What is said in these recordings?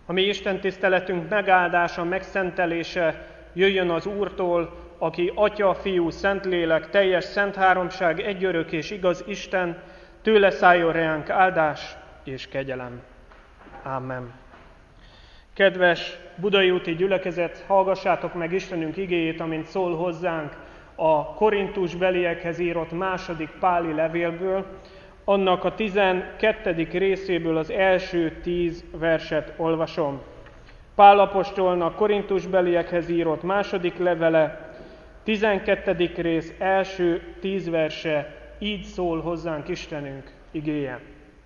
A mi Isten tiszteletünk megáldása, megszentelése jöjjön az Úrtól, aki Atya, Fiú, Szentlélek, teljes szent háromság, egyörök és igaz Isten, tőle szálljon reánk áldás és kegyelem. Ámen. Kedves budai úti gyülekezet, hallgassátok meg Istenünk igéjét, amint szól hozzánk a korintusbeliekhez írott második Páli levélből, annak a 12. részéből az első 10 verset olvasom. Pál apostolnak korintusbeliekhez írott második levele, 12. rész első 10 verse, így szól hozzánk Istenünk igéje.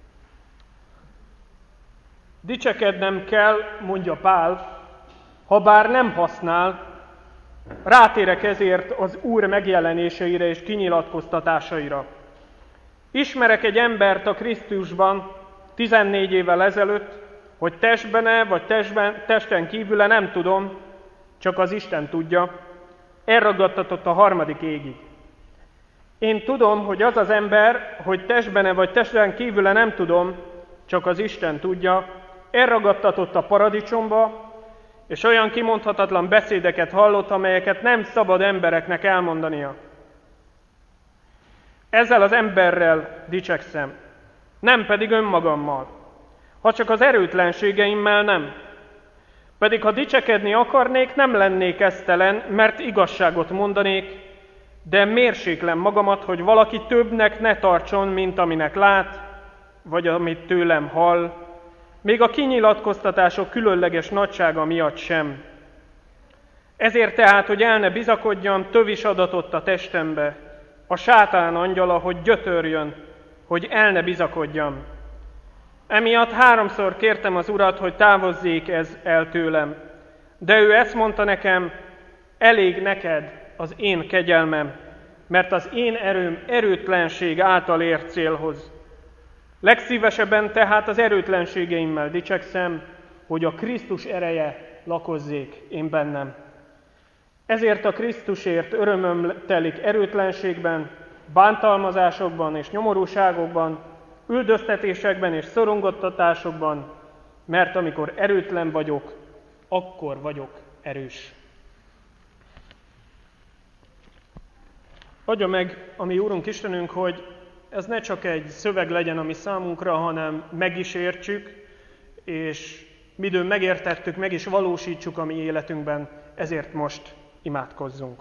Dicsekednem kell, mondja Pál, ha bár nem használ, rátérek ezért az Úr megjelenéseire és kinyilatkoztatásaira. Ismerek egy embert a Krisztusban 14 évvel ezelőtt, hogy testben-e vagy testen kívül-e nem tudom, csak az Isten tudja, elragadtatott a harmadik égig. Én tudom, hogy az az ember, hogy testben-e vagy testen kívül-e nem tudom, csak az Isten tudja, elragadtatott a paradicsomba, és olyan kimondhatatlan beszédeket hallott, amelyeket nem szabad embereknek elmondania. Ezzel az emberrel dicsekszem, nem pedig önmagammal, ha csak az erőtlenségeimmel nem. Pedig ha dicsekedni akarnék, nem lennék esztelen, mert igazságot mondanék, de mérséklem magamat, hogy valaki többnek ne tartson, mint aminek lát, vagy amit tőlem hall, még a kinyilatkoztatások különleges nagysága miatt sem. Ezért tehát, hogy el ne bizakodjam, tövis adatott a testembe, a sátán angyala, hogy gyötörjön, hogy el ne bizakodjam. Emiatt 3-szor kértem az Urat, hogy távozzék ez el tőlem. De ő ezt mondta nekem, elég neked az én kegyelmem, mert az én erőm erőtlenség által ér célhoz. Legszívesebben tehát az erőtlenségeimmel dicsekszem, hogy a Krisztus ereje lakozzék én bennem. Ezért a Krisztusért örömöm telik erőtlenségben, bántalmazásokban és nyomorúságokban, üldöztetésekben és szorongattatásokban, mert amikor erőtlen vagyok, akkor vagyok erős. Adja meg a mi Úrunk Istenünk, hogy ez ne csak egy szöveg legyen a mi számunkra, hanem meg is értsük, és midőn megértettük, meg is valósítsuk a mi életünkben, ezért most imádkozzunk.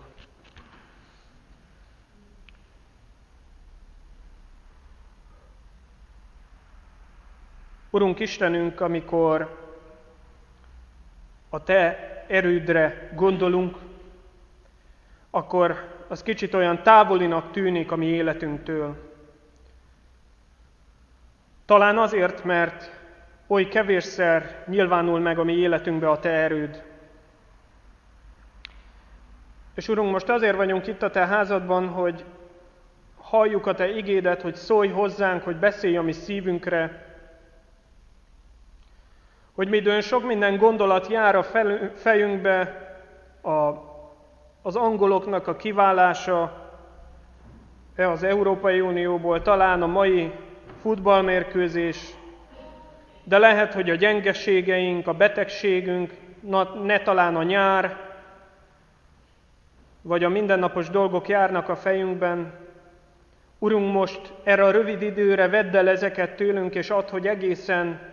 Urunk Istenünk, amikor a Te erődre gondolunk, akkor az kicsit olyan távolinak tűnik a mi életünktől. Talán azért, mert oly kevésszer nyilvánul meg a mi életünkbe a Te erőd. És Urunk, most azért vagyunk itt a Te házadban, hogy halljuk a Te igédet, hogy szólj hozzánk, hogy beszélj a mi szívünkre, hogy midőn sok minden gondolat jár a fejünkbe, az angoloknak a kiválása az Európai Unióból, talán a mai futballmérkőzés, de lehet, hogy a gyengeségeink, a betegségünk, ne talán a nyár, vagy a mindennapos dolgok járnak a fejünkben. Urunk, most erre a rövid időre vedd el ezeket tőlünk, és add, hogy egészen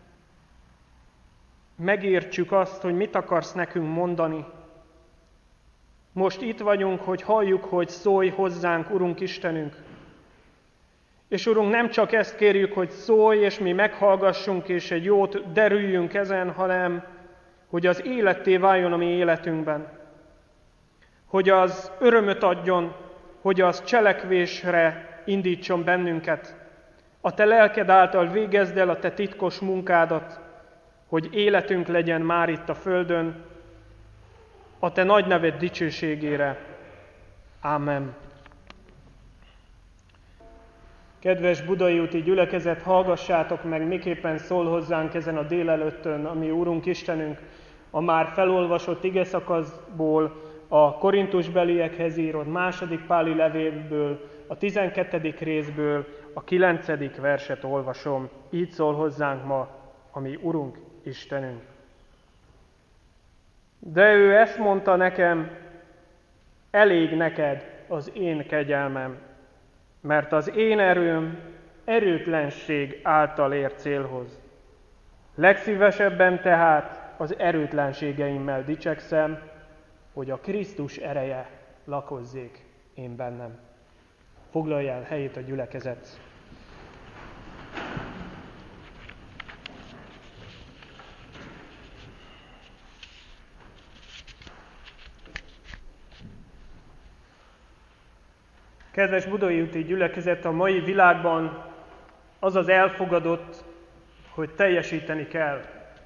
megértsük azt, hogy mit akarsz nekünk mondani. Most itt vagyunk, hogy halljuk, hogy szólj hozzánk, Urunk Istenünk. És Urunk, nem csak ezt kérjük, hogy szólj, és mi meghallgassunk, és egy jót derüljünk ezen, hanem hogy az életté váljon a mi életünkben. Hogy az örömöt adjon, hogy az cselekvésre indítson bennünket. A Te lelked által végezd el a Te titkos munkádat, hogy életünk legyen már itt a földön, a Te nagy neved dicsőségére. Ámen. Kedves budai úti gyülekezet, hallgassátok meg, miképpen szól hozzánk ezen a délelőttön, a mi Úrunk Istenünk, a már felolvasott igeszakaszból, a korintusbeliekhez írott második Páli levélből, a 12. részből, a 9. verset olvasom. Így szól hozzánk ma a mi Urunk Istenünk. De ő ezt mondta nekem, elég neked az én kegyelmem, mert az én erőm erőtlenség által ér célhoz. Legszívesebben tehát az erőtlenségeimmel dicsekszem, hogy a Krisztus ereje lakozzék én bennem. Foglalja el helyét a gyülekezet. Kedves Budai Úti gyülekezet, a mai világban az az elfogadott, hogy teljesíteni kell.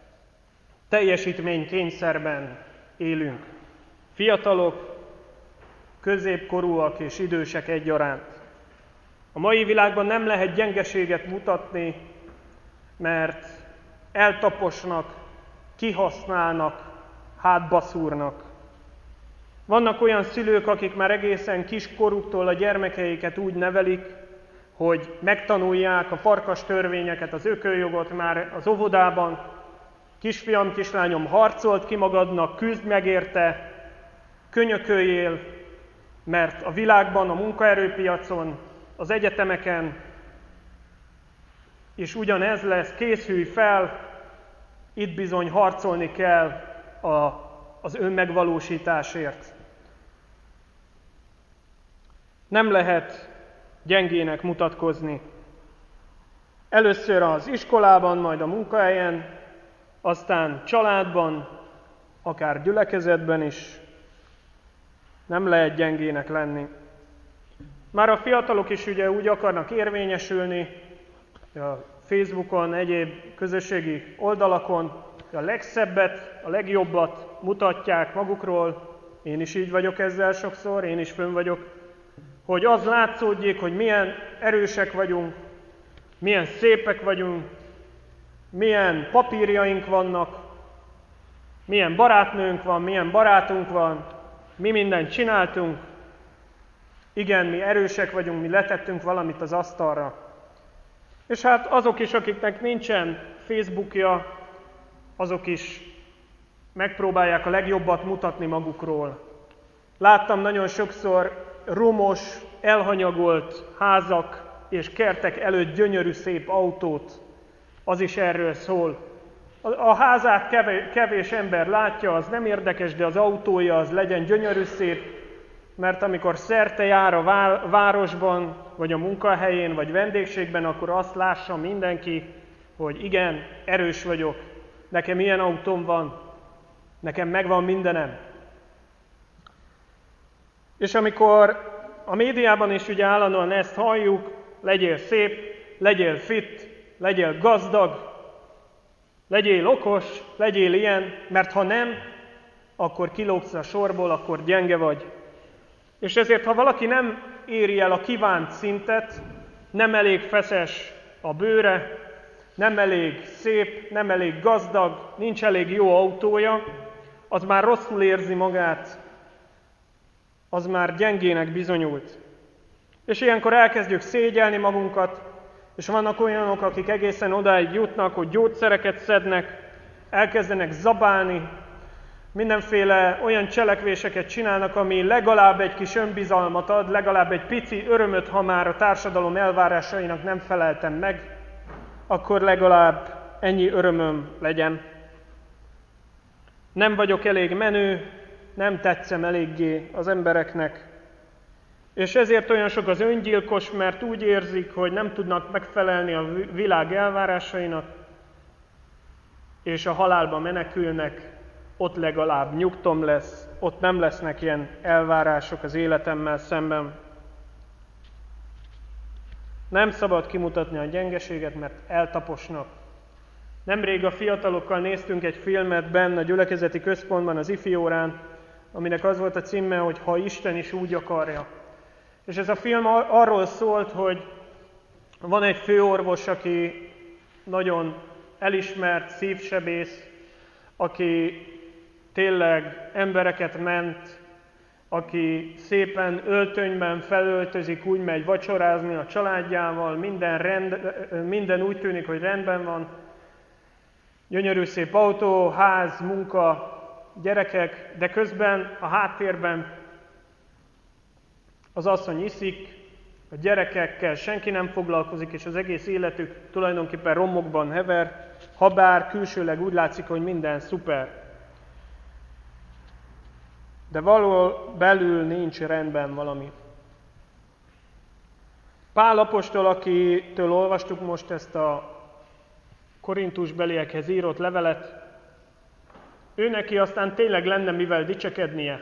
Teljesítménykényszerben élünk. Fiatalok, középkorúak és idősek egyaránt. A mai világban nem lehet gyengeséget mutatni, mert eltaposnak, kihasználnak, hátba szúrnak. Vannak olyan szülők, akik már egészen kiskoruktól a gyermekeiket úgy nevelik, hogy megtanulják a farkas törvényeket, az ököljogot már az óvodában. Kisfiam, kislányom, harcolt ki magadnak, küzd meg érte, könyököljél, mert a világban, a munkaerőpiacon, az egyetemeken is ugyanez lesz, készülj fel, itt bizony harcolni kell az önmegvalósításért. Nem lehet gyengének mutatkozni. Először az iskolában, majd a munkahelyen, aztán családban, akár gyülekezetben is nem lehet gyengének lenni. Már a fiatalok is ugye úgy akarnak érvényesülni, a Facebookon, egyéb közösségi oldalakon, a legszebbet, a legjobbat mutatják magukról. Én is így vagyok ezzel sokszor, én is fönn vagyok, hogy az látszódjék, hogy milyen erősek vagyunk, milyen szépek vagyunk, milyen papírjaink vannak, milyen barátnőnk van, milyen barátunk van, mi mindent csináltunk. Igen, mi erősek vagyunk, mi letettünk valamit az asztalra. És hát azok is, akiknek nincsen Facebookja, azok is megpróbálják a legjobbat mutatni magukról. Láttam nagyon sokszor romos, elhanyagolt házak és kertek előtt gyönyörű szép autót. Az is erről szól. A házát kevés ember látja, az nem érdekes, de az autója az legyen gyönyörű szép, mert amikor szerte jár a városban, vagy a munkahelyén, vagy vendégségben, akkor azt lássa mindenki, hogy igen, erős vagyok, nekem ilyen autóm van, nekem megvan mindenem. És amikor a médiában is ugye állandóan ezt halljuk, legyél szép, legyél fit, legyél gazdag, legyél okos, legyél ilyen, mert ha nem, akkor kilógsz a sorból, akkor gyenge vagy. És ezért, ha valaki nem éri el a kívánt szintet, nem elég feszes a bőre, nem elég szép, nem elég gazdag, nincs elég jó autója, az már rosszul érzi magát, az már gyengének bizonyult. És ilyenkor elkezdjük szégyelni magunkat, és vannak olyanok, akik egészen odáig jutnak, hogy gyógyszereket szednek, elkezdenek zabálni, mindenféle olyan cselekvéseket csinálnak, ami legalább egy kis önbizalmat ad, legalább egy pici örömöt, ha már a társadalom elvárásainak nem feleltem meg, akkor legalább ennyi örömöm legyen. Nem vagyok elég menő, nem tetszem eléggé az embereknek, és ezért olyan sok az öngyilkos, mert úgy érzik, hogy nem tudnak megfelelni a világ elvárásainak, és a halálba menekülnek, ott legalább nyugtom lesz, ott nem lesznek ilyen elvárások az életemmel szemben. Nem szabad kimutatni a gyengeséget, mert eltaposnak. Nemrég a fiatalokkal néztünk egy filmet benn a gyülekezeti központban, az ifiórán, aminek az volt a címe, hogy Ha Isten is úgy akarja. És ez a film arról szólt, hogy van egy főorvos, aki nagyon elismert szívsebész, aki tényleg embereket ment, aki szépen öltönyben felöltözik, úgy megy vacsorázni a családjával, minden úgy tűnik, hogy rendben van. Gyönyörű szép autó, ház, munka, gyerekek, de közben a háttérben az asszony iszik, a gyerekekkel senki nem foglalkozik, és az egész életük tulajdonképpen romokban hever, habár külsőleg úgy látszik, hogy minden szuper. De valahol belül nincs rendben valami. Pál apostol, akitől olvastuk most ezt a korintusbeliekhez írott levelet, ő neki aztán tényleg lenne mivel dicsekednie.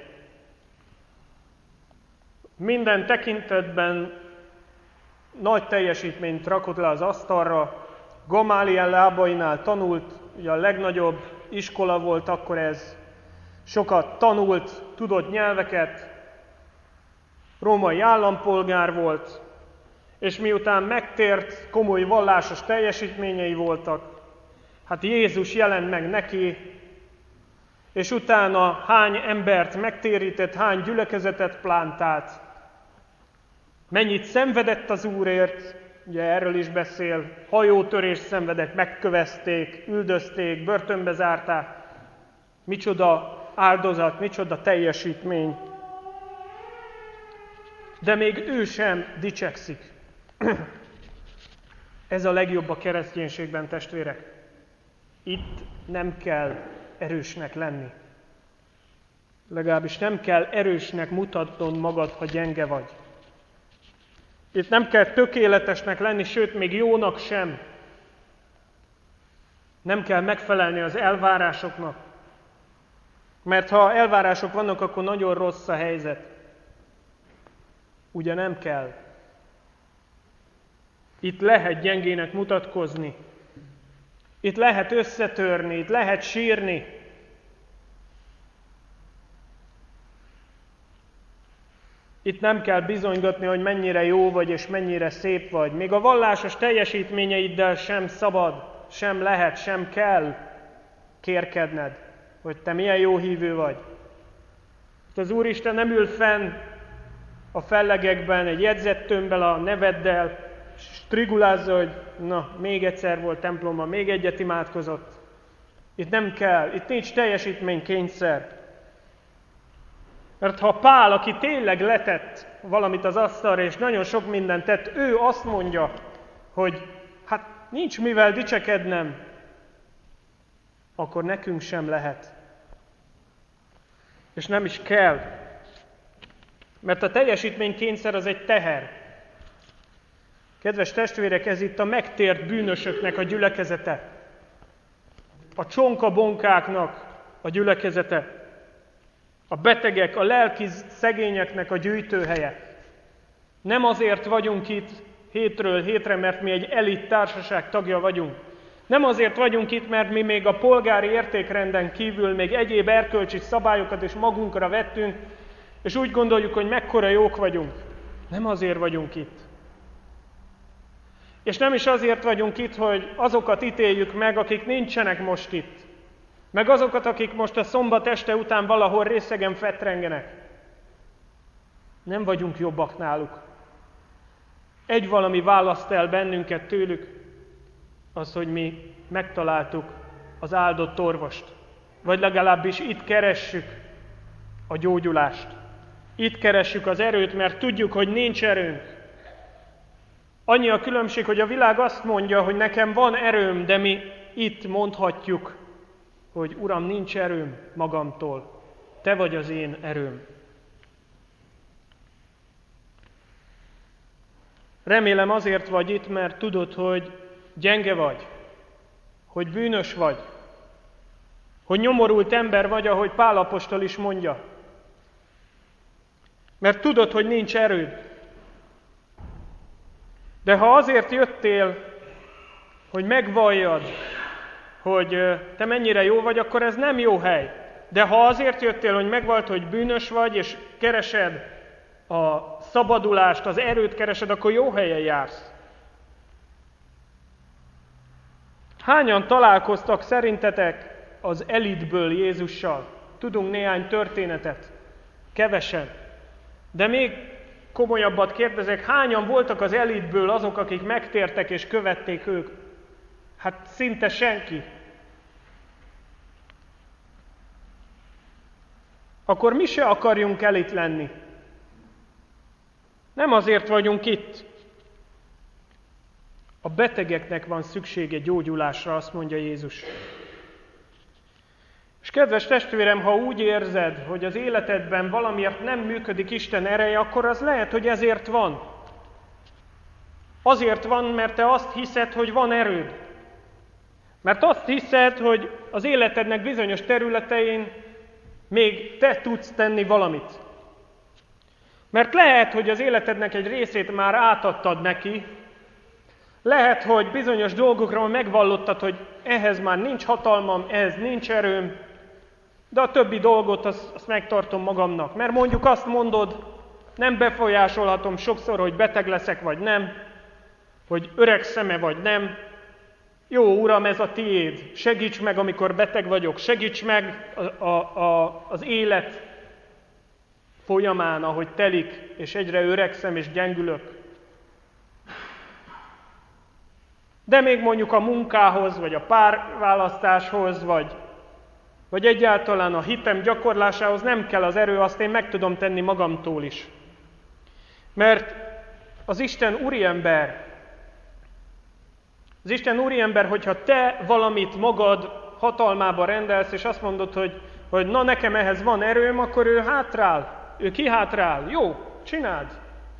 Minden tekintetben nagy teljesítményt rakott le az asztalra, Gamáliel lábainál tanult, ugye a legnagyobb iskola volt akkor ez, sokat tanult, tudott nyelveket, római állampolgár volt, és miután megtért, komoly vallásos teljesítményei voltak, hát Jézus jelent meg neki, és utána hány embert megtérített, hány gyülekezetet plántált, mennyit szenvedett az Úrért, ugye erről is beszél, hajótörést szenvedett, megkövezték, üldözték, börtönbe zárták, micsoda áldozat, micsoda teljesítmény. De még ő sem dicsekszik. Ez a legjobb a kereszténységben, testvérek. Itt nem kell erősnek lenni. Legalábbis nem kell erősnek mutatnod magad, ha gyenge vagy. Itt nem kell tökéletesnek lenni, sőt, még jónak sem. Nem kell megfelelni az elvárásoknak. Mert ha elvárások vannak, akkor nagyon rossz a helyzet. Ugye nem kell. Itt lehet gyengének mutatkozni. Itt lehet összetörni, itt lehet sírni. Itt nem kell bizonygatni, hogy mennyire jó vagy és mennyire szép vagy. Még a vallásos teljesítményeiddel sem szabad, sem lehet, sem kell kérkedned, hogy te milyen jó hívő vagy. Itt az Úristen nem ül fenn a fellegekben egy jegyzettömbbel a neveddel, és strigulázza, hogy na, még egyszer volt templomban, még egyet imádkozott. Itt nem kell, itt nincs teljesítménykényszer. Mert ha Pál, aki tényleg letett valamit az asztalra, és nagyon sok mindent tett, ő azt mondja, hogy hát nincs mivel dicsekednem, akkor nekünk sem lehet. És nem is kell. Mert a teljesítménykényszer az egy teher. Kedves testvérek, ez itt a megtért bűnösöknek a gyülekezete. A csonkabonkáknak a gyülekezete. A betegek, a lelki szegényeknek a gyűjtőhelye. Nem azért vagyunk itt hétről hétre, mert mi egy elit társaság tagja vagyunk. Nem azért vagyunk itt, mert mi még a polgári értékrenden kívül még egyéb erkölcsi szabályokat is magunkra vettünk, és úgy gondoljuk, hogy mekkora jók vagyunk. Nem azért vagyunk itt. És nem is azért vagyunk itt, hogy azokat ítéljük meg, akik nincsenek most itt. Meg azokat, akik most a szombat este után valahol részegen fettrengenek. Nem vagyunk jobbak náluk. Egy valami választ el bennünket tőlük, az, hogy mi megtaláltuk az áldott orvost. Vagy legalábbis itt keressük a gyógyulást. Itt keressük az erőt, mert tudjuk, hogy nincs erőnk. Annyi a különbség, hogy a világ azt mondja, hogy nekem van erőm, de mi itt mondhatjuk, hogy Uram, nincs erőm magamtól, Te vagy az én erőm. Remélem azért vagy itt, mert tudod, hogy gyenge vagy, hogy bűnös vagy, hogy nyomorult ember vagy, ahogy Pál apostol is mondja. Mert tudod, hogy nincs erőd. De ha azért jöttél, hogy megvalljad, hogy te mennyire jó vagy, akkor ez nem jó hely. De ha azért jöttél, hogy megvalld, hogy bűnös vagy, és keresed a szabadulást, az erőt keresed, akkor jó helyen jársz. Hányan találkoztak szerintetek az elitből Jézussal? Tudunk néhány történetet. Kevesen. De még komolyabbat kérdezek, hányan voltak az elitből azok, akik megtértek és követték ők? Hát szinte senki. akkor mi se akarjunk el itt lenni. Nem azért vagyunk itt. A betegeknek van szüksége gyógyulásra, azt mondja Jézus. És kedves testvérem, ha úgy érzed, hogy az életedben valamiért nem működik Isten ereje, akkor az lehet, hogy ezért van. Azért van, mert te azt hiszed, hogy van erőd. Mert azt hiszed, hogy az életednek bizonyos területein még te tudsz tenni valamit. Mert lehet, hogy az életednek egy részét már átadtad neki, lehet, hogy bizonyos dolgokra megvallottad, hogy ehhez már nincs hatalmam, ehhez nincs erőm, de a többi dolgot azt megtartom magamnak. Mert mondjuk azt mondod, nem befolyásolhatom sokszor, hogy beteg leszek vagy nem, hogy öregszem-e vagy nem. Jó, Uram, ez a tiéd. Segíts meg, amikor beteg vagyok. Segíts meg az élet folyamán, ahogy telik, és egyre öregszem és gyengülök. De még mondjuk a munkához, vagy a párválasztáshoz, vagy egyáltalán a hitem gyakorlásához nem kell az erő, azt én meg tudom tenni magamtól is. Mert az Isten úriember, hogyha te valamit magad hatalmába rendelsz, és azt mondod, hogy na nekem ehhez van erőm, akkor ő hátrál, ő kihátrál. Jó, csináld.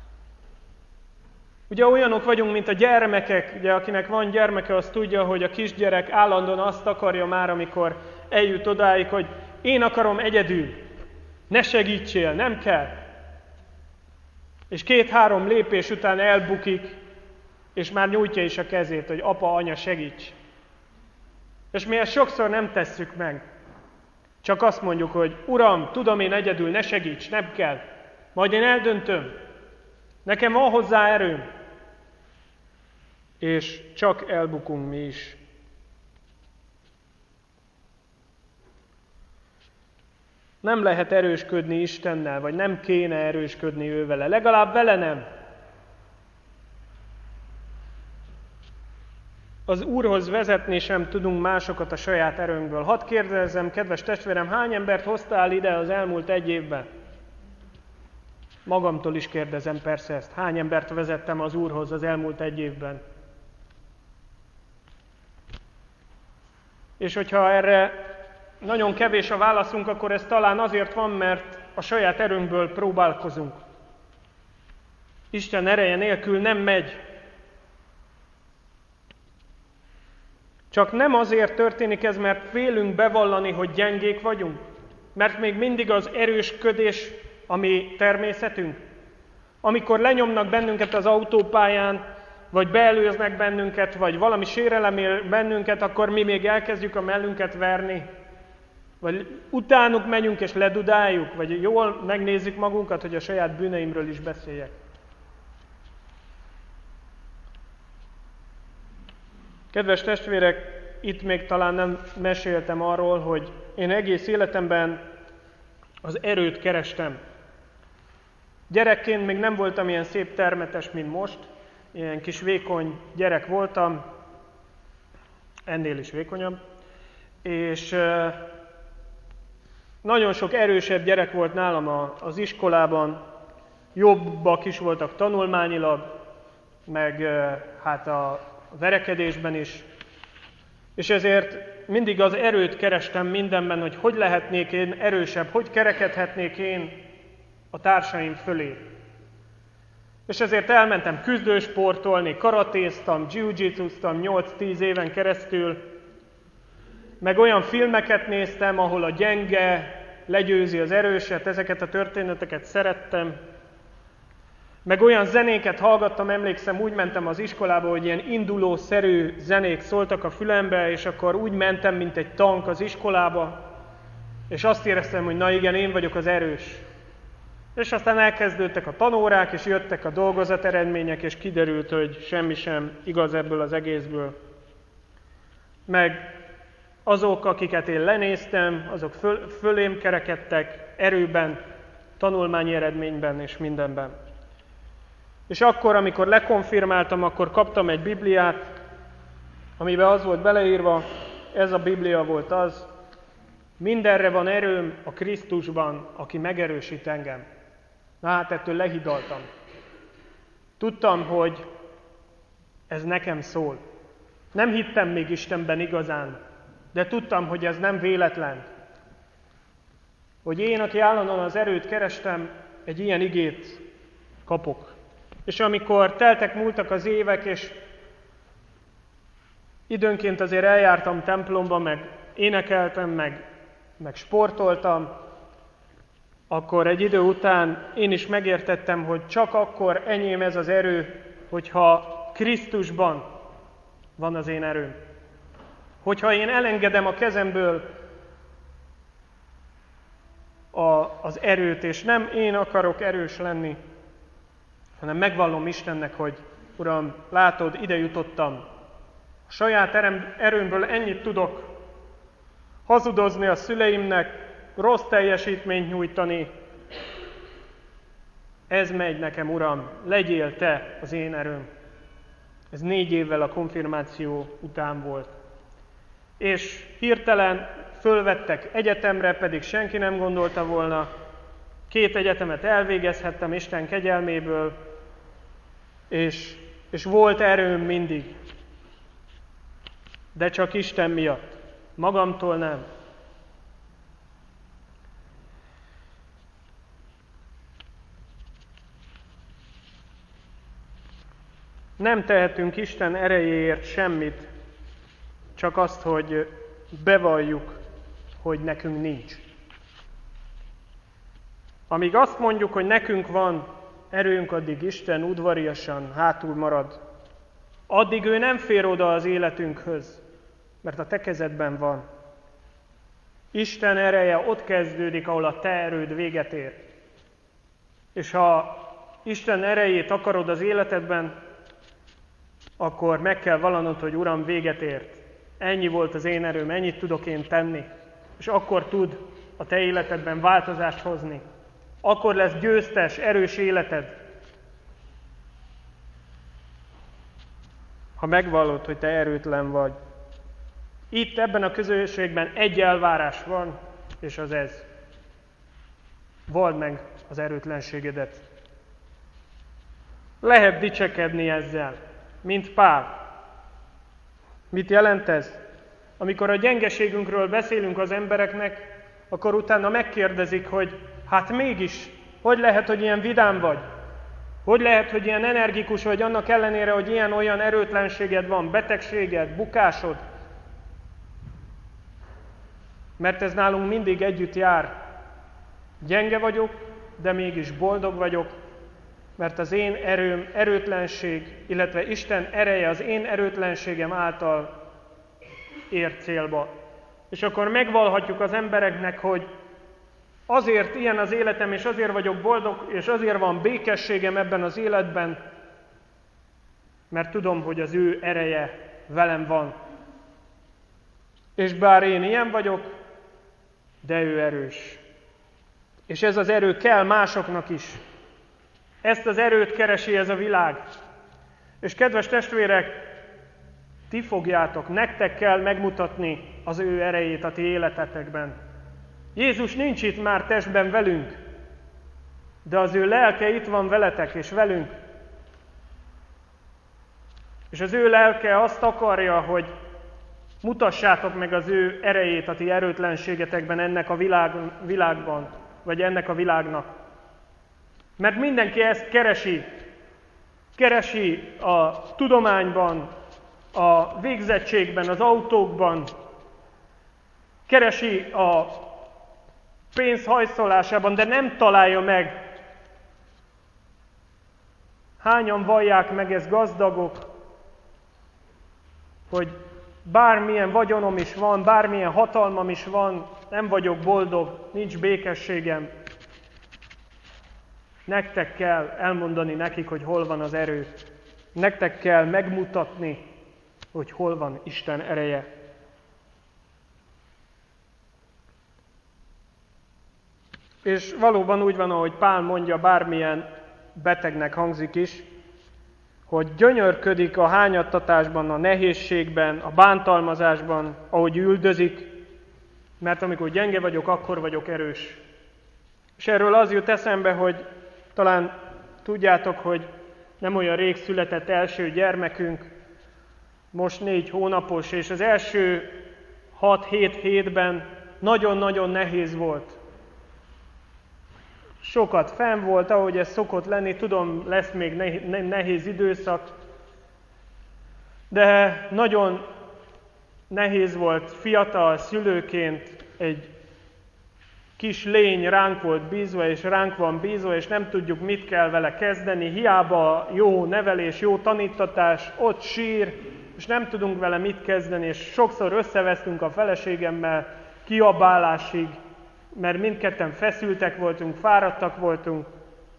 Ugye olyanok vagyunk, mint a gyermekek, ugye akinek van gyermeke, az tudja, hogy a kisgyerek állandóan azt akarja már, amikor eljut odáig, hogy én akarom egyedül, ne segítsél, nem kell. És 2-3 lépés után elbukik, és már nyújtja is a kezét, hogy apa, anya, segíts. És mi ezt sokszor nem tesszük meg. Csak azt mondjuk, hogy Uram, tudom én egyedül, ne segíts, nem kell. Majd én eldöntöm. Nekem van hozzá erőm. És csak elbukunk mi is. Nem lehet erősködni Istennel, vagy nem kéne erősködni ő vele. Legalább vele nem. Az Úrhoz vezetni sem tudunk másokat a saját erőnkből. Hadd kérdezzem, kedves testvérem, hány embert hoztál ide az elmúlt 1 évben? Magamtól is kérdezem persze ezt. Hány embert vezettem az Úrhoz az elmúlt 1 évben? És hogyha erre nagyon kevés a válaszunk, akkor ez talán azért van, mert a saját erőnkből próbálkozunk. Isten ereje nélkül nem megy. Csak nem azért történik ez, mert félünk bevallani, hogy gyengék vagyunk. Mert még mindig az erősködés a mi természetünk. Amikor lenyomnak bennünket az autópályán, vagy beelőznek bennünket, vagy valami sérelem ér bennünket, akkor mi még elkezdjük a mellünket verni. Vagy utánuk megyünk és ledudáljuk, vagy jól megnézzük magunkat, hogy a saját bűneimről is beszéljek. Kedves testvérek, itt még talán nem meséltem arról, hogy én egész életemben az erőt kerestem. Gyerekként még nem voltam ilyen szép termetes, mint most. Ilyen kis vékony gyerek voltam, ennél is vékonyabb. És nagyon sok erősebb gyerek volt nálam az iskolában, jobbak is voltak tanulmányilag, meg hát a verekedésben is. És ezért mindig az erőt kerestem mindenben, hogy lehetnék én erősebb, hogy kerekedhetnék én a társaim fölé. És ezért elmentem küzdősportolni, karatéztam, jiu-jitsuztam 8-10 éven keresztül, meg olyan filmeket néztem, ahol a gyenge legyőzi az erőset, ezeket a történeteket szerettem. Meg olyan zenéket hallgattam, emlékszem, úgy mentem az iskolába, hogy ilyen indulószerű zenék szóltak a fülembe, és akkor úgy mentem, mint egy tank az iskolába, és azt éreztem, hogy na igen, én vagyok az erős. És aztán elkezdődtek a tanórák, és jöttek a dolgozateredmények, és kiderült, hogy semmi sem igaz ebből az egészből. Meg azok, akiket én lenéztem, azok fölém kerekedtek erőben, tanulmányi eredményben és mindenben. És akkor, amikor lekonfirmáltam, akkor kaptam egy Bibliát, amiben az volt beleírva, ez a Biblia volt az, Mindenre van erőm a Krisztusban, aki megerősít engem. Na hát ettől lehidaltam. Tudtam, hogy ez nekem szól. Nem hittem még Istenben igazán, de tudtam, hogy ez nem véletlen. Hogy én, aki állandóan az erőt kerestem, egy ilyen igét kapok. És amikor múltak az évek, és időnként azért eljártam templomba, meg énekeltem, meg sportoltam, akkor egy idő után én is megértettem, hogy csak akkor enyém ez az erő, hogyha Krisztusban van az én erőm. Hogyha én elengedem a kezemből az erőt, és nem én akarok erős lenni, hanem megvallom Istennek, hogy Uram, látod, ide jutottam. A saját erőmből ennyit tudok hazudozni a szüleimnek, rossz teljesítményt nyújtani. Ez megy nekem, Uram, legyél Te az én erőm. Ez 4 évvel a konfirmáció után volt. És hirtelen fölvettek egyetemre, pedig senki nem gondolta volna. 2 egyetemet elvégezhettem Isten kegyelméből, és volt erőm mindig. De csak Isten miatt. Magamtól nem. Nem tehetünk Isten erejéért semmit, csak azt, hogy bevalljuk, hogy nekünk nincs. Amíg azt mondjuk, hogy nekünk van erőnk, addig Isten udvariasan hátul marad. Addig ő nem fér oda az életünkhöz, mert a te kezedben van. Isten ereje ott kezdődik, ahol a te erőd véget ér. És ha Isten erejét akarod az életedben, akkor meg kell vallanod, hogy Uram, véget ért. Ennyi volt az én erőm, ennyit tudok én tenni. És akkor tud a te életedben változást hozni. Akkor lesz győztes, erős életed. Ha megvallod, hogy te erőtlen vagy. Itt ebben a közösségben egy elvárás van, és az ez. Vald meg az erőtlenségedet. Lehet dicsekedni ezzel, mint Pál. Mit jelent ez? Amikor a gyengeségünkről beszélünk az embereknek, akkor utána megkérdezik, hogy hát mégis, hogy lehet, hogy ilyen vidám vagy? Hogy lehet, hogy ilyen energikus vagy annak ellenére, hogy ilyen-olyan erőtlenséged van, betegséged, bukásod? Mert ez nálunk mindig együtt jár. Gyenge vagyok, de mégis boldog vagyok, mert az én erőm erőtlenség, illetve Isten ereje az én erőtlenségem által ér célba. És akkor megvallhatjuk az embereknek, hogy azért ilyen az életem, és azért vagyok boldog, és azért van békességem ebben az életben, mert tudom, hogy az ő ereje velem van. És bár én ilyen vagyok, de ő erős. És ez az erő kell másoknak is. Ezt az erőt keresi ez a világ. És kedves testvérek, ti fogjátok, nektek kell megmutatni az ő erejét a ti életetekben. Jézus nincs itt már testben velünk, de az ő lelke itt van veletek és velünk. És az ő lelke azt akarja, hogy mutassátok meg az ő erejét a ti erőtlenségetekben ennek a világban, vagy ennek a világnak. Mert mindenki ezt keresi. Keresi a tudományban, a végzettségben, az autókban. Keresi a pénz hajszolásában, de nem találja meg. Hányan vallják meg ezt gazdagok, hogy bármilyen vagyonom is van, bármilyen hatalmam is van, nem vagyok boldog, nincs békességem. Nektek kell elmondani nekik, hogy hol van az erő. Nektek kell megmutatni, hogy hol van Isten ereje. És valóban úgy van, ahogy Pál mondja, bármilyen betegnek hangzik is, hogy gyönyörködik a hányattatásban, a nehézségben, a bántalmazásban, ahogy üldözik, Mert amikor gyenge vagyok, akkor vagyok erős. És erről az jut eszembe, hogy talán tudjátok, hogy nem olyan rég született első gyermekünk, most 4 hónapos, és az első 6-7 hétben nagyon-nagyon nehéz volt. Sokat fenn volt, ahogy ez szokott lenni, tudom, lesz még nehéz időszak, de nagyon nehéz volt fiatal szülőként, egy kis lény ránk volt bízva, és ránk van bízva, és nem tudjuk, mit kell vele kezdeni, hiába jó nevelés, jó tanítatás, ott sír, és nem tudunk vele mit kezdeni, és sokszor összevesztünk a feleségemmel kiabálásig, mert mindketten feszültek voltunk, fáradtak voltunk,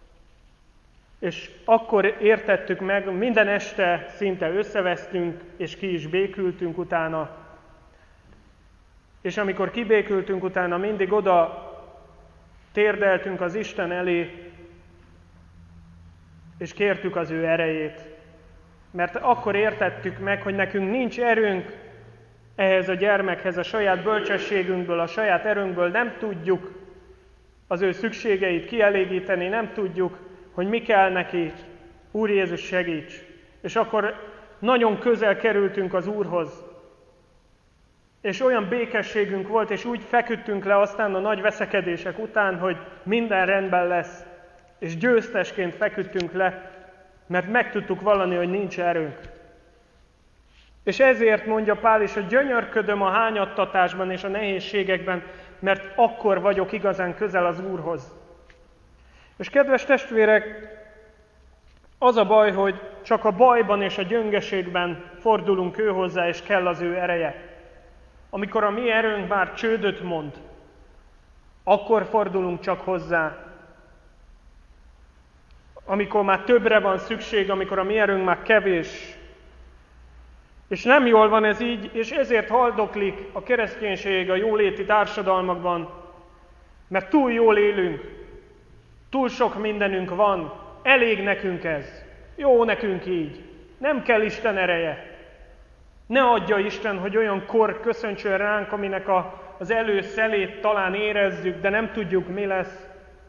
és akkor értettük meg, minden este szinte összevesztünk, és ki is békültünk utána. És amikor kibékültünk utána, mindig oda térdeltünk az Isten elé, és kértük az ő erejét. Mert akkor értettük meg, hogy nekünk nincs erőnk ehhez a gyermekhez, a saját bölcsességünkből, a saját erőnkből nem tudjuk az ő szükségeit kielégíteni, nem tudjuk, hogy mi kell neki. Úr Jézus, segíts! És akkor nagyon közel kerültünk az Úrhoz. És olyan békességünk volt, és úgy feküdtünk le aztán a nagy veszekedések után, hogy minden rendben lesz. És győztesként feküdtünk le, mert meg tudtuk vallani, hogy nincs erőnk. És ezért mondja Pál is, hogy gyönyörködöm a hányattatásban és a nehézségekben, mert akkor vagyok igazán közel az Úrhoz. És kedves testvérek, az a baj, hogy csak a bajban és a gyöngeségben fordulunk ő hozzá, és kell az ő ereje. Amikor a mi erőnk már csődöt mond, akkor fordulunk csak hozzá. Amikor már többre van szükség, amikor a mi erőnk már kevés. És nem jól van ez így, és ezért haldoklik a kereszténység a jóléti társadalmakban, mert túl jól élünk, túl sok mindenünk van, elég nekünk ez, jó nekünk így, nem kell Isten ereje. Ne adja Isten, hogy olyan kor köszöntsön ránk, aminek az előszelét talán érezzük, de nem tudjuk, mi lesz.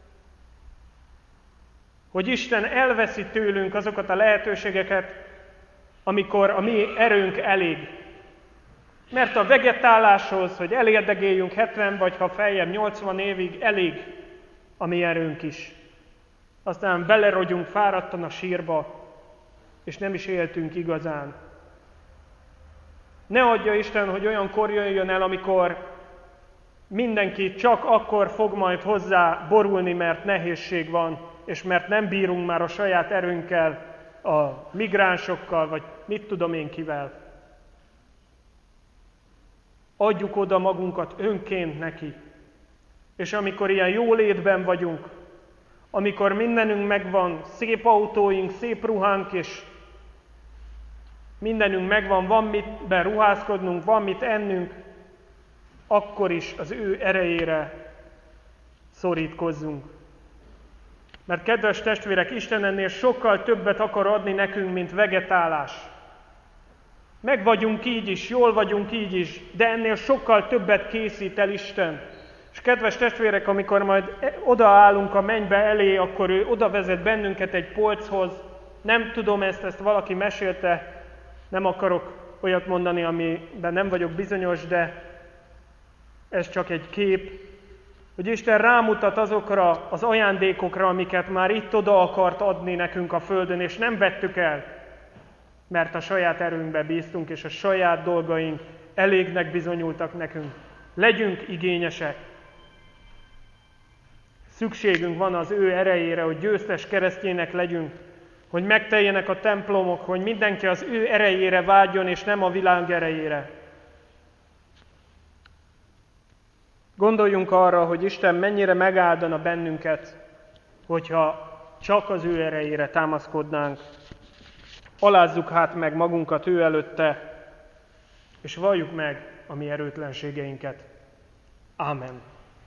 Hogy Isten elveszi tőlünk azokat a lehetőségeket, amikor a mi erőnk elég. Mert a vegetáláshoz, hogy elérdegéljünk 70 vagy ha feljebb 80 évig, elég a mi erőnk is. Aztán belerogyunk fáradtan a sírba, és nem is éltünk igazán. Ne adja Isten, hogy olyan kor jöjjön el, amikor mindenki csak akkor fog majd hozzá borulni, mert nehézség van, és mert nem bírunk már a saját erőnkkel, a migránsokkal, vagy mit tudom én kivel. Adjuk oda magunkat önként neki. És amikor ilyen jólétben vagyunk, amikor mindenünk megvan, szép autóink, szép ruhánk, és mindenünk megvan, van mitben ruházkodnunk, van mit ennünk, akkor is az ő erejére szorítkozzunk. Mert kedves testvérek, Isten ennél sokkal többet akar adni nekünk, mint vegetálás. Meg vagyunk így is, jól vagyunk így is, de ennél sokkal többet készít el Isten. És kedves testvérek, amikor majd odaállunk a mennybe elé, akkor ő oda vezet bennünket egy polchoz. Nem tudom ezt valaki mesélte, nem akarok olyat mondani, amiben nem vagyok bizonyos, de ez csak egy kép, hogy Isten rámutat azokra az ajándékokra, amiket már itt oda akart adni nekünk a földön, és nem vettük el, mert a saját erőnkbe bíztunk, és a saját dolgaink elégnek bizonyultak nekünk. Legyünk igényesek. Szükségünk van az ő erejére, hogy győztes keresztjének legyünk, hogy megteljenek a templomok, hogy mindenki az ő erejére vágyjon, és nem a világ erejére. Gondoljunk arra, hogy Isten mennyire megáldana bennünket, hogyha csak az ő erejére támaszkodnánk. Alázzuk hát meg magunkat ő előtte, és valljuk meg a mi erőtlenségeinket. Ámen.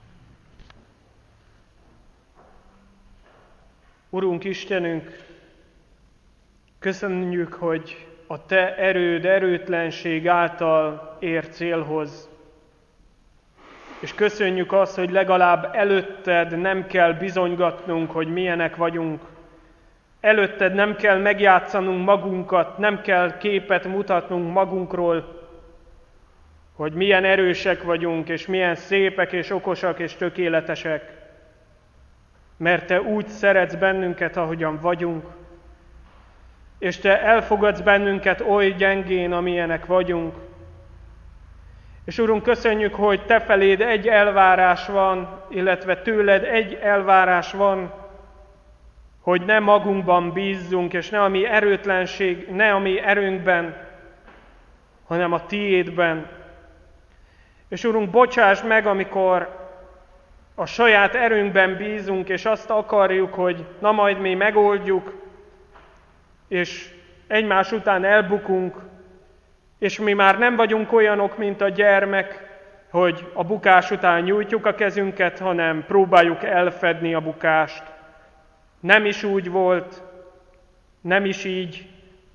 Urunk Istenünk, köszönjük, hogy a Te erőd, erőtlenség által ér célhoz. és köszönjük azt, hogy legalább előtted nem kell bizonygatnunk, hogy milyenek vagyunk. Előtted nem kell megjátszanunk magunkat, nem kell képet mutatnunk magunkról, hogy milyen erősek vagyunk, és milyen szépek, és okosak, és tökéletesek. Mert Te úgy szeretsz bennünket, ahogyan vagyunk, és Te elfogadsz bennünket oly gyengén, amilyenek vagyunk. És Urunk, köszönjük, hogy Te feléd egy elvárás van, illetve tőled egy elvárás van, hogy ne magunkban bízzunk, és ne a mi erőtlenség, ne a mi erőnkben, hanem a Tiédben. És Urunk, bocsáss meg, amikor a saját erőnkben bízunk, és azt akarjuk, hogy na majd mi megoldjuk, és egymás után elbukunk, és mi már nem vagyunk olyanok, mint a gyermek, hogy a bukás után nyújtjuk a kezünket, hanem próbáljuk elfedni a bukást. Nem is úgy volt, nem is így,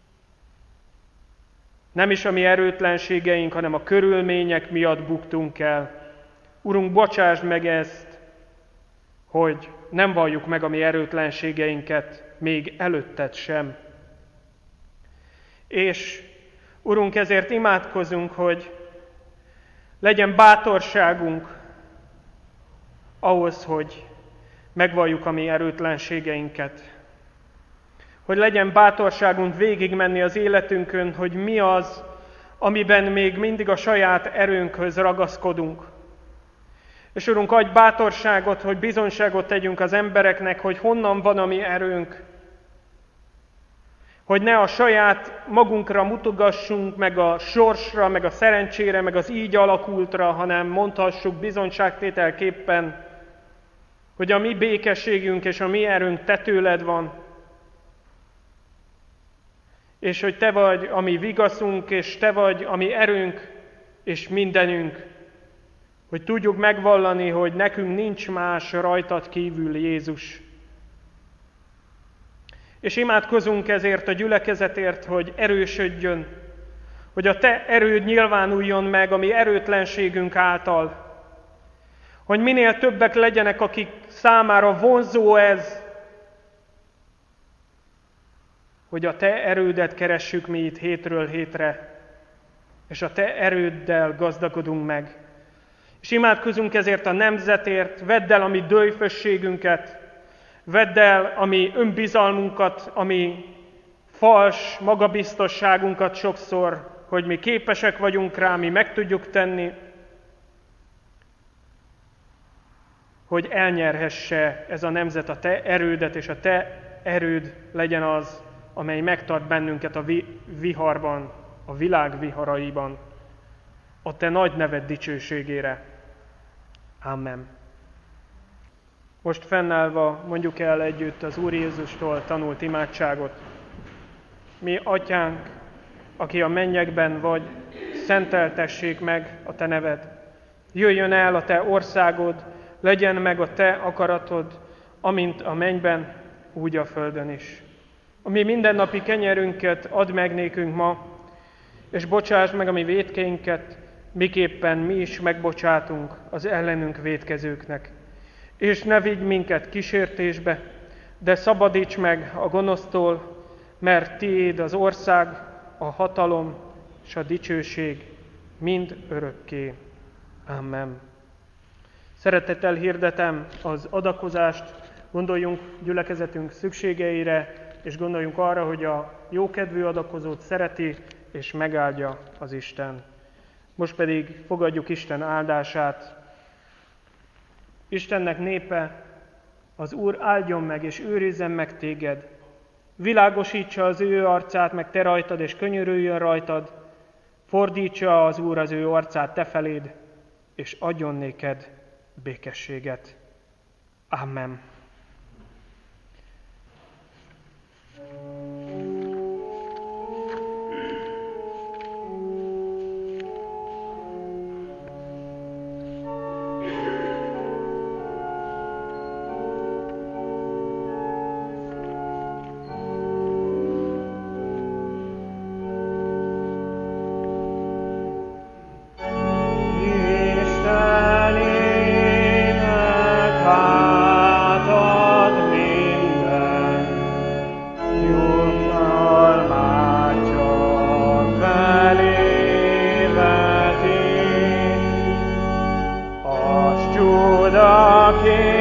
nem is a mi erőtlenségeink, hanem a körülmények miatt buktunk el. Urunk, bocsásd meg ezt, hogy nem valljuk meg a mi erőtlenségeinket, még előtted sem. És Urunk, ezért imádkozunk, hogy legyen bátorságunk ahhoz, hogy megvalljuk a mi erőtlenségeinket. Hogy legyen bátorságunk végigmenni az életünkön, hogy mi az, amiben még mindig a saját erőnkhöz ragaszkodunk. És Urunk, adj bátorságot, hogy bizonyságot tegyünk az embereknek, hogy honnan van a mi erőnk. Hogy ne a saját magunkra mutogassunk, meg a sorsra, meg a szerencsére, meg az így alakultra, hanem mondhassuk bizonyságtételképpen, hogy a mi békességünk és a mi erőnk Te tőled van, és hogy Te vagy a mi vigaszunk, és Te vagy a mi erőnk és mindenünk, hogy tudjuk megvallani, hogy nekünk nincs más rajtad kívül, Jézus. És imádkozunk ezért a gyülekezetért, hogy erősödjön, hogy a Te erőd nyilvánuljon meg a mi erőtlenségünk által, hogy minél többek legyenek, akik számára vonzó ez, hogy a Te erődet keressük mi itt hétről hétre, és a Te erőddel gazdagodunk meg. És imádkozunk ezért a nemzetért, vedd el a mi dőjfösségünket, vedd el a mi önbizalmunkat, a mi fals magabiztosságunkat sokszor, hogy mi képesek vagyunk rá, mi meg tudjuk tenni, hogy elnyerhesse ez a nemzet a Te erődet, és a Te erőd legyen az, amely megtart bennünket a viharban, a világ viharaiban, a Te nagy neved dicsőségére. Amen. Most fennállva mondjuk el együtt az Úr Jézustól tanult imádságot. Mi, Atyánk, aki a mennyekben vagy, szenteltessék meg a Te neved. Jöjjön el a Te országod, legyen meg a Te akaratod, amint a mennyben, úgy a földön is. A mi mindennapi kenyerünket add meg nékünk ma, és bocsásd meg a mi vétkeinket, miképpen mi is megbocsátunk az ellenünk vétkezőknek. És ne vigy minket kísértésbe, de szabadíts meg a gonosztól, mert Tiéd az ország, a hatalom és a dicsőség mind örökké. Amen. Szeretettel hirdetem az adakozást, gondoljunk gyülekezetünk szükségeire, és gondoljunk arra, hogy a jókedvű adakozót szereti és megáldja az Isten. Most pedig fogadjuk Isten áldását. Istennek népe, az Úr áldjon meg és őrizzen meg téged. Világosítsa az ő arcát meg te rajtad, és könyörüljön rajtad. Fordítsa az Úr az ő arcát te feléd, és adjon néked békességet. Amen. Isteni aki